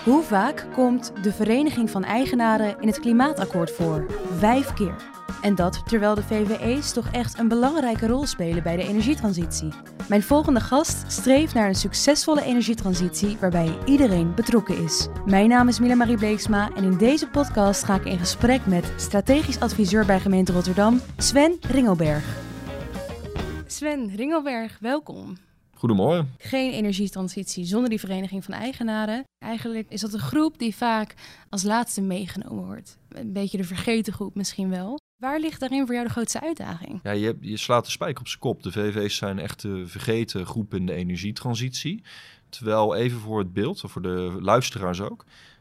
Hoe vaak komt de Vereniging van Eigenaren in het Klimaatakkoord voor? 5 keer. En dat terwijl de VvE's toch echt een belangrijke rol spelen bij de energietransitie. Mijn volgende gast streeft naar een succesvolle energietransitie waarbij iedereen betrokken is. Mijn naam is Mila-Marie Bleeksma en in deze podcast ga ik in gesprek met strategisch adviseur bij gemeente Rotterdam, Sven Ringelberg. Sven Ringelberg, welkom. Goedemorgen. Geen energietransitie zonder die Vereniging van Eigenaren. Eigenlijk is dat een groep die vaak als laatste meegenomen wordt. Een beetje de vergeten groep misschien wel. Waar ligt daarin voor jou de grootste uitdaging? Ja, je slaat de spijker op zijn kop. De VV's zijn echt de vergeten groep in de energietransitie. Terwijl even voor het beeld, of voor de luisteraars ook.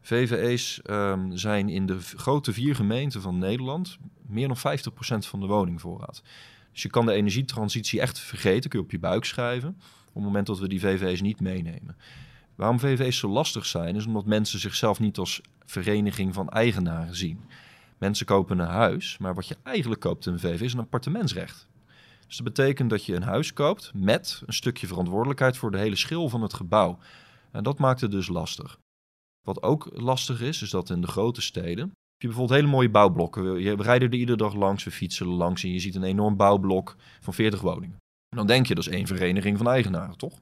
VVE's zijn in de grote 4 gemeenten van Nederland meer dan 50% van de woningvoorraad. Dus je kan de energietransitie echt vergeten, kun je op je buik schrijven, op het moment dat we die VVE's niet meenemen. Waarom VVE's zo lastig zijn, is omdat mensen zichzelf niet als vereniging van eigenaren zien. Mensen kopen een huis, maar wat je eigenlijk koopt in een VVE is een appartementsrecht. Dus dat betekent dat je een huis koopt met een stukje verantwoordelijkheid voor de hele schil van het gebouw. En dat maakt het dus lastig. Wat ook lastig is dat in de grote steden heb je bijvoorbeeld hele mooie bouwblokken. We rijden er iedere dag langs, we fietsen er langs en je ziet een enorm bouwblok van 40 woningen. En dan denk je, dat is 1 vereniging van eigenaren, toch?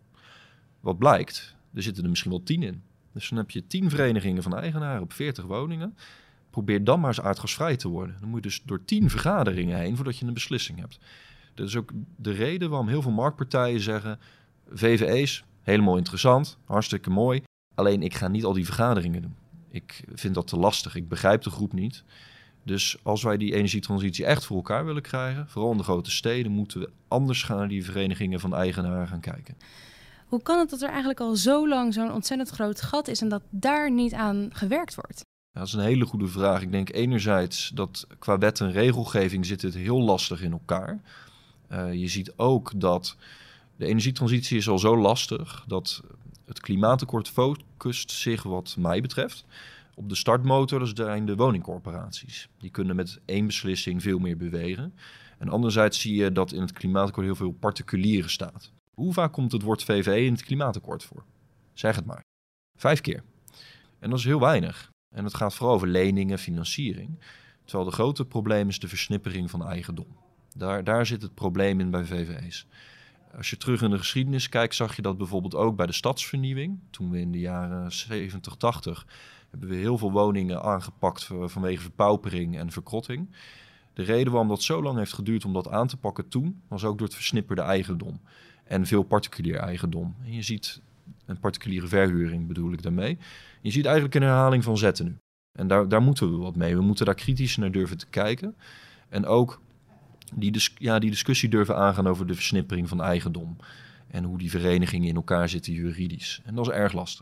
Wat blijkt, er zitten er misschien wel 10 in. Dus dan heb je 10 verenigingen van eigenaren op 40 woningen. Probeer dan maar eens aardgasvrij te worden. Dan moet je dus door 10 vergaderingen heen voordat je een beslissing hebt. Dat is ook de reden waarom heel veel marktpartijen zeggen, VVE's, helemaal interessant, hartstikke mooi. Alleen ik ga niet al die vergaderingen doen. Ik vind dat te lastig. Ik begrijp de groep niet. Dus als wij die energietransitie echt voor elkaar willen krijgen, vooral in de grote steden, moeten we anders gaan naar die verenigingen van eigenaren gaan kijken. Hoe kan het dat er eigenlijk al zo lang zo'n ontzettend groot gat is en dat daar niet aan gewerkt wordt? Ja, dat is een hele goede vraag. Ik denk enerzijds dat qua wet en regelgeving zit het heel lastig in elkaar. Je ziet ook dat de energietransitie is al zo lastig dat het klimaatakkoord focust zich, wat mij betreft, op de startmotor. Dat zijn de woningcorporaties. Die kunnen met 1 beslissing veel meer bewegen. En anderzijds zie je dat in het klimaatakkoord heel veel particulieren staat. Hoe vaak komt het woord VVE in het klimaatakkoord voor? Zeg het maar. 5 keer. En dat is heel weinig. En het gaat vooral over leningen, financiering. Terwijl de grote probleem is de versnippering van eigendom. Daar zit het probleem in bij VVE's. Als je terug in de geschiedenis kijkt, zag je dat bijvoorbeeld ook bij de stadsvernieuwing. Toen we in de jaren 70, 80 hebben we heel veel woningen aangepakt vanwege verpaupering en verkrotting. De reden waarom dat zo lang heeft geduurd om dat aan te pakken toen, was ook door het versnipperde eigendom. En veel particulier eigendom. En je ziet een particuliere verhuring, bedoel ik daarmee. Je ziet eigenlijk een herhaling van zetten nu. En daar moeten we wat mee. We moeten daar kritisch naar durven te kijken. En ook die discussie durven aangaan over de versnippering van eigendom. En hoe die verenigingen in elkaar zitten juridisch. En dat is erg lastig.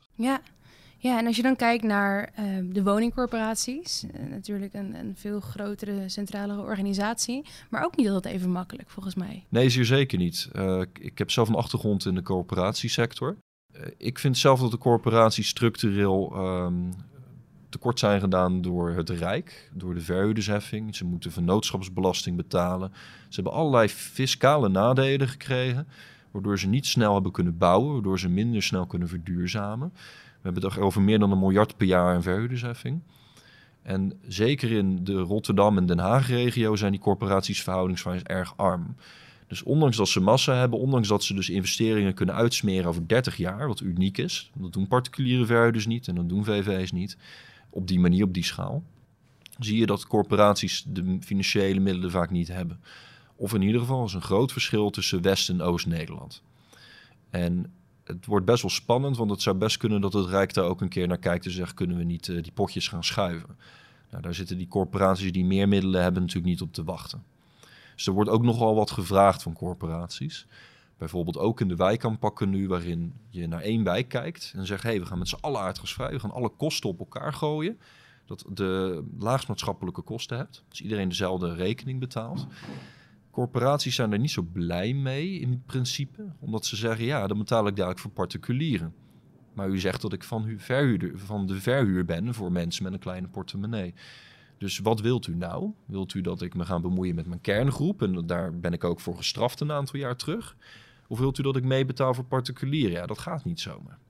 Ja, en als je dan kijkt naar de woningcorporaties, natuurlijk een veel grotere, centralere organisatie, maar ook niet altijd even makkelijk, volgens mij. Nee, zeer zeker niet. Ik heb zelf een achtergrond in de corporatiesector. Ik vind zelf dat de corporaties structureel tekort zijn gedaan door het Rijk, door de verhuurdersheffing. Ze moeten vennootschapsbelasting betalen. Ze hebben allerlei fiscale nadelen gekregen, waardoor ze niet snel hebben kunnen bouwen, waardoor ze minder snel kunnen verduurzamen. We hebben het over meer dan 1 miljard per jaar aan verhuurdersheffing. En zeker in de Rotterdam en Den Haag-regio zijn die corporaties verhoudingswijs erg arm. Dus ondanks dat ze massa hebben, ondanks dat ze dus investeringen kunnen uitsmeren over 30 jaar, wat uniek is, dat doen particuliere verhuurders niet en dat doen VVE's niet, op die manier, op die schaal, zie je dat corporaties de financiële middelen vaak niet hebben. Of in ieder geval is een groot verschil tussen West- en Oost-Nederland. En het wordt best wel spannend, want het zou best kunnen dat het Rijk daar ook een keer naar kijkt en zegt, kunnen we niet die potjes gaan schuiven? Nou, daar zitten die corporaties die meer middelen hebben natuurlijk niet op te wachten. Dus er wordt ook nogal wat gevraagd van corporaties. Bijvoorbeeld ook in de wijkaanpakken nu, waarin je naar 1 wijk kijkt en zegt, we gaan met z'n allen aardgasvrij, we gaan alle kosten op elkaar gooien. Dat de laagst maatschappelijke kosten hebt. Dus iedereen dezelfde rekening betaalt. Corporaties zijn er niet zo blij mee in principe, omdat ze zeggen, dan betaal ik dadelijk voor particulieren. Maar u zegt dat ik van de verhuur ben voor mensen met een kleine portemonnee. Dus wat wilt u nou? Wilt u dat ik me ga bemoeien met mijn kerngroep en daar ben ik ook voor gestraft een aantal jaar terug? Of wilt u dat ik meebetaal voor particulieren? Ja, dat gaat niet zomaar.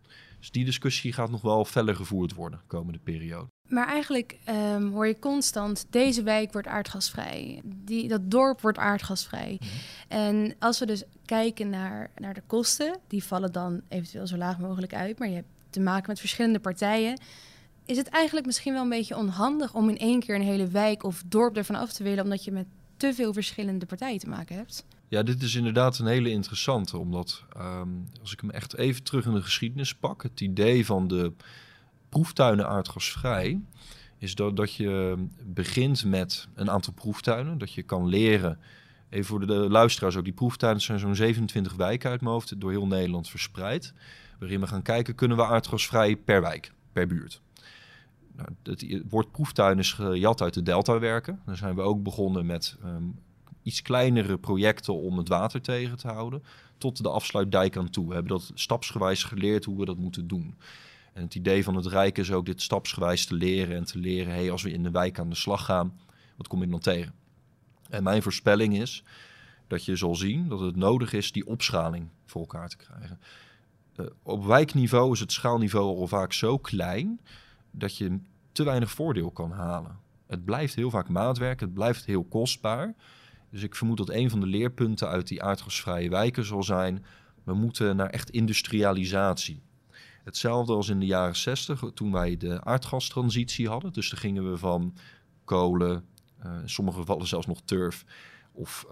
Dus die discussie gaat nog wel feller gevoerd worden de komende periode. Maar eigenlijk hoor je constant, deze wijk wordt aardgasvrij. Dat dorp wordt aardgasvrij. En als we dus kijken naar de kosten, die vallen dan eventueel zo laag mogelijk uit. Maar je hebt te maken met verschillende partijen. Is het eigenlijk misschien wel een beetje onhandig om in één keer een hele wijk of dorp ervan af te willen, omdat je met te veel verschillende partijen te maken hebt? Ja, dit is inderdaad een hele interessante, omdat als ik hem echt even terug in de geschiedenis pak, het idee van de proeftuinen aardgasvrij is dat je begint met een aantal proeftuinen, dat je kan leren. Even voor de luisteraars ook, die proeftuinen zijn zo'n 27 wijken uit mijn hoofd, door heel Nederland verspreid, waarin we gaan kijken, kunnen we aardgasvrij per wijk, per buurt. Nou, het woord proeftuin is gejat uit de Deltawerken. Daar zijn we ook begonnen met iets kleinere projecten om het water tegen te houden, tot de afsluitdijk aan toe. We hebben dat stapsgewijs geleerd hoe we dat moeten doen. En het idee van het Rijk is ook dit stapsgewijs te leren en te leren, hey, als we in de wijk aan de slag gaan, wat kom je dan tegen? En mijn voorspelling is dat je zal zien dat het nodig is die opschaling voor elkaar te krijgen. Op wijkniveau is het schaalniveau al vaak zo klein dat je te weinig voordeel kan halen. Het blijft heel vaak maatwerk, het blijft heel kostbaar. Dus ik vermoed dat een van de leerpunten uit die aardgasvrije wijken zal zijn, we moeten naar echt industrialisatie. Hetzelfde als in de jaren 60, toen wij de aardgastransitie hadden. Dus dan gingen we van kolen, in sommige gevallen zelfs nog turf of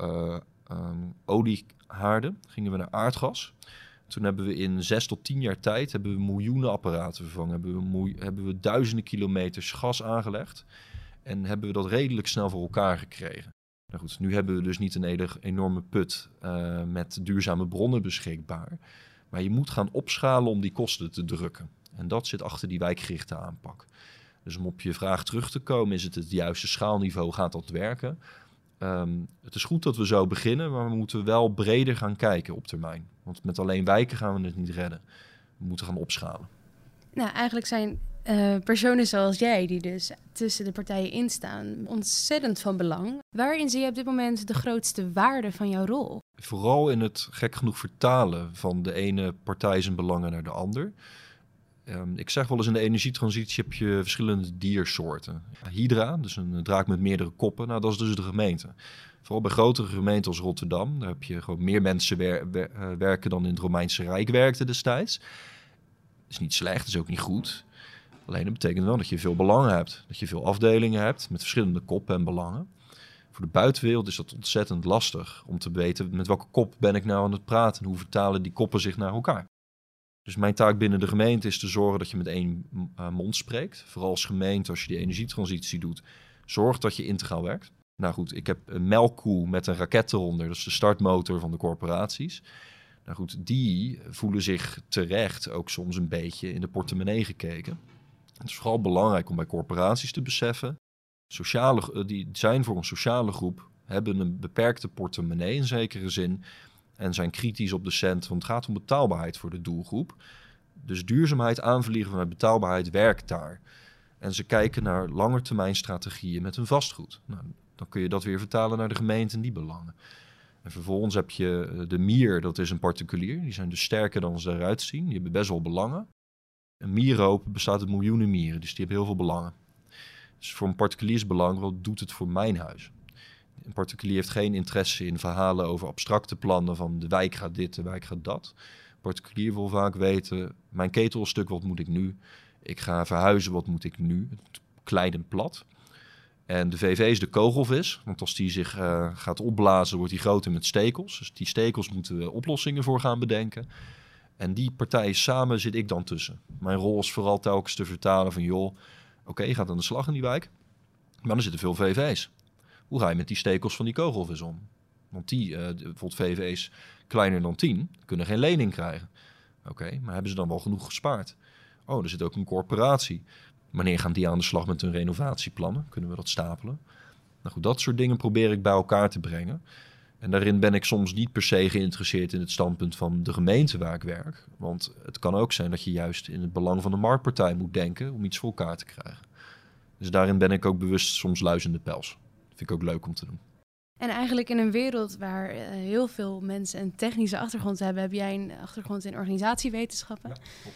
oliehaarden, gingen we naar aardgas. Toen hebben we in 6 tot 10 jaar tijd miljoenen apparaten vervangen. Hebben we duizenden kilometers gas aangelegd. En hebben we dat redelijk snel voor elkaar gekregen. Nou goed, nu hebben we dus niet een enorme put met duurzame bronnen beschikbaar. Maar je moet gaan opschalen om die kosten te drukken. En dat zit achter die wijkgerichte aanpak. Dus om op je vraag terug te komen, is het juiste schaalniveau, gaat dat werken? Het is goed dat we zo beginnen, maar we moeten wel breder gaan kijken op termijn. Want met alleen wijken gaan we het niet redden. We moeten gaan opschalen. Nou, eigenlijk zijn personen zoals jij, die dus tussen de partijen instaan, ontzettend van belang. Waarin zie je op dit moment de grootste waarde van jouw rol? Vooral in het gek genoeg vertalen van de ene partij zijn belangen naar de ander. Ik zeg wel eens, in de energietransitie heb je verschillende diersoorten. Hydra, dus een draak met meerdere koppen, nou, dat is dus de gemeente. Vooral bij grotere gemeenten als Rotterdam, daar heb je gewoon meer mensen werken dan in het Romeinse Rijk werkten destijds. Dat is niet slecht, dat is ook niet goed. Alleen dat betekent wel dat je veel belangen hebt. Dat je veel afdelingen hebt met verschillende koppen en belangen. Voor de buitenwereld is dat ontzettend lastig om te weten met welke kop ben ik nou aan het praten en hoe vertalen die koppen zich naar elkaar. Dus mijn taak binnen de gemeente is te zorgen dat je met één mond spreekt. Vooral als gemeente, als je die energietransitie doet, zorg dat je integraal werkt. Nou goed, ik heb een melkkoe met een raket eronder. Dat is de startmotor van de corporaties. Nou goed, die voelen zich terecht ook soms een beetje in de portemonnee gekeken. Het is vooral belangrijk om bij corporaties te beseffen, die zijn voor een sociale groep, hebben een beperkte portemonnee in zekere zin en zijn kritisch op de cent, want het gaat om betaalbaarheid voor de doelgroep. Dus duurzaamheid aanvliegen vanuit betaalbaarheid werkt daar. En ze kijken naar langetermijnstrategieën met hun vastgoed. Nou, dan kun je dat weer vertalen naar de gemeente en die belangen. En vervolgens heb je de mier, dat is een particulier. Die zijn dus sterker dan ze eruit zien. Die hebben best wel belangen. Een mierenhoop bestaat uit miljoenen mieren, dus die hebben heel veel belangen. Dus voor een particulier is belang, wat doet het voor mijn huis? Een particulier heeft geen interesse in verhalen over abstracte plannen van de wijk gaat dit, de wijk gaat dat. Een particulier wil vaak weten, mijn ketelstuk, wat moet ik nu? Ik ga verhuizen, wat moet ik nu? Klein en plat. En de VV is de kogelvis, want als die zich gaat opblazen, wordt die groter met stekels. Dus die stekels moeten we oplossingen voor gaan bedenken. En die partijen samen zit ik dan tussen. Mijn rol is vooral telkens te vertalen van, joh, oké, je gaat aan de slag in die wijk, maar er zitten veel VV's. Hoe ga je met die stekels van die kogelvis om? Want die, bijvoorbeeld VV's kleiner dan 10, kunnen geen lening krijgen. Oké, maar hebben ze dan wel genoeg gespaard? Oh, er zit ook een corporatie. Wanneer gaan die aan de slag met hun renovatieplannen? Kunnen we dat stapelen? Nou goed, dat soort dingen probeer ik bij elkaar te brengen. En daarin ben ik soms niet per se geïnteresseerd in het standpunt van de gemeente waar ik werk. Want het kan ook zijn dat je juist in het belang van de marktpartij moet denken om iets voor elkaar te krijgen. Dus daarin ben ik ook bewust soms luizende pels. Dat vind ik ook leuk om te doen. En eigenlijk in een wereld waar heel veel mensen een technische achtergrond hebben, heb jij een achtergrond in organisatiewetenschappen. Ja,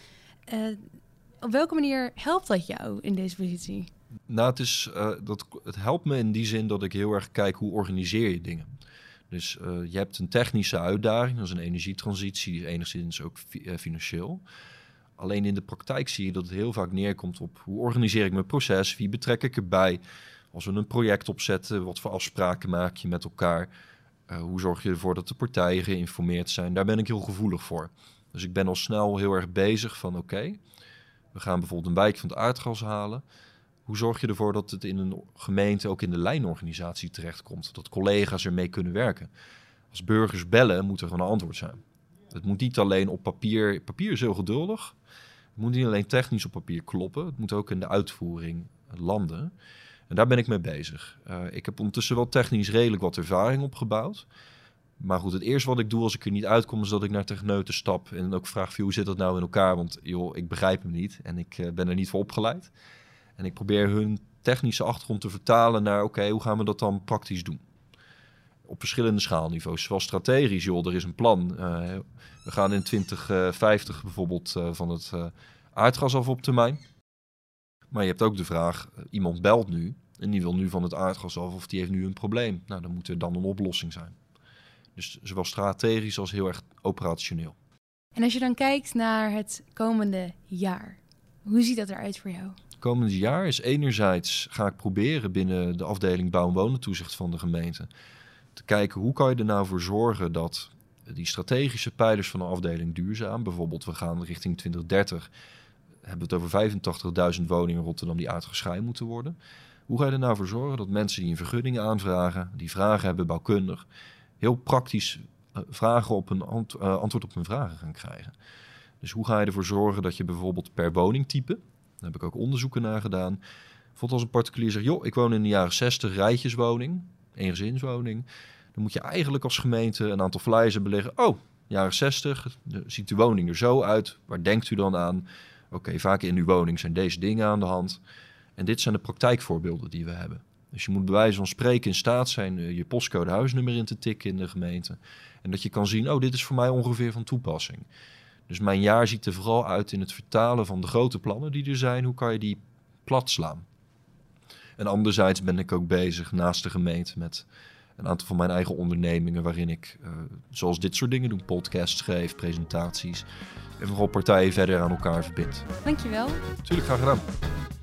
Op welke manier helpt dat jou in deze positie? Nou, het helpt me in die zin dat ik heel erg kijk hoe organiseer je dingen. Dus je hebt een technische uitdaging, dat is een energietransitie, die is enigszins ook financieel. Alleen in de praktijk zie je dat het heel vaak neerkomt op hoe organiseer ik mijn proces, wie betrek ik erbij. Als we een project opzetten, wat voor afspraken maak je met elkaar? Hoe zorg je ervoor dat de partijen geïnformeerd zijn? Daar ben ik heel gevoelig voor. Dus ik ben al snel heel erg bezig van oké, we gaan bijvoorbeeld een wijk van het aardgas halen. Hoe zorg je ervoor dat het in een gemeente ook in de lijnorganisatie terechtkomt? Dat collega's ermee kunnen werken. Als burgers bellen, moet er gewoon een antwoord zijn. Het moet niet alleen op papier. Papier is heel geduldig. Het moet niet alleen technisch op papier kloppen. Het moet ook in de uitvoering landen. En daar ben ik mee bezig. Ik heb ondertussen wel technisch redelijk wat ervaring opgebouwd. Maar goed, het eerste wat ik doe als ik er niet uitkom, is dat ik naar techneuten stap. En ook vraag, hoe zit dat nou in elkaar? Want joh, ik begrijp hem niet en ik ben er niet voor opgeleid. En ik probeer hun technische achtergrond te vertalen naar, oké, hoe gaan we dat dan praktisch doen? Op verschillende schaalniveaus. Zowel strategisch, joh, er is een plan. We gaan in 2050 bijvoorbeeld van het aardgas af op termijn. Maar je hebt ook de vraag, iemand belt nu en die wil nu van het aardgas af of die heeft nu een probleem. Nou, dan moet er dan een oplossing zijn. Dus zowel strategisch als heel erg operationeel. En als je dan kijkt naar het komende jaar, hoe ziet dat eruit voor jou? Komend jaar is enerzijds ga ik proberen binnen de afdeling bouw- en wonentoezicht van de gemeente te kijken hoe kan je er nou voor zorgen dat die strategische pijlers van de afdeling duurzaam, bijvoorbeeld we gaan richting 2030, hebben we het over 85.000 woningen in Rotterdam die uitgescheiden moeten worden. Hoe ga je er nou voor zorgen dat mensen die een vergunning aanvragen, die vragen hebben bouwkundig, heel praktisch vragen op een antwoord op hun vragen gaan krijgen. Dus hoe ga je ervoor zorgen dat je bijvoorbeeld per woningtype, daar heb ik ook onderzoeken naar gedaan, bijvoorbeeld als een particulier zegt, joh, ik woon in de jaren 60 rijtjeswoning, eengezinswoning, dan moet je eigenlijk als gemeente een aantal flyers hebben liggen. Oh, jaren 60, ziet de woning er zo uit, waar denkt u dan aan? Oké, vaak in uw woning zijn deze dingen aan de hand. En dit zijn de praktijkvoorbeelden die we hebben. Dus je moet bij wijze van spreken in staat zijn je postcode huisnummer in te tikken in de gemeente. En dat je kan zien, oh, dit is voor mij ongeveer van toepassing. Dus mijn jaar ziet er vooral uit in het vertalen van de grote plannen die er zijn. Hoe kan je die plat slaan? En anderzijds ben ik ook bezig naast de gemeente met een aantal van mijn eigen ondernemingen waarin ik, zoals dit soort dingen doe, podcasts schreef, presentaties en vooral partijen verder aan elkaar verbind. Dankjewel. Tuurlijk, graag gedaan.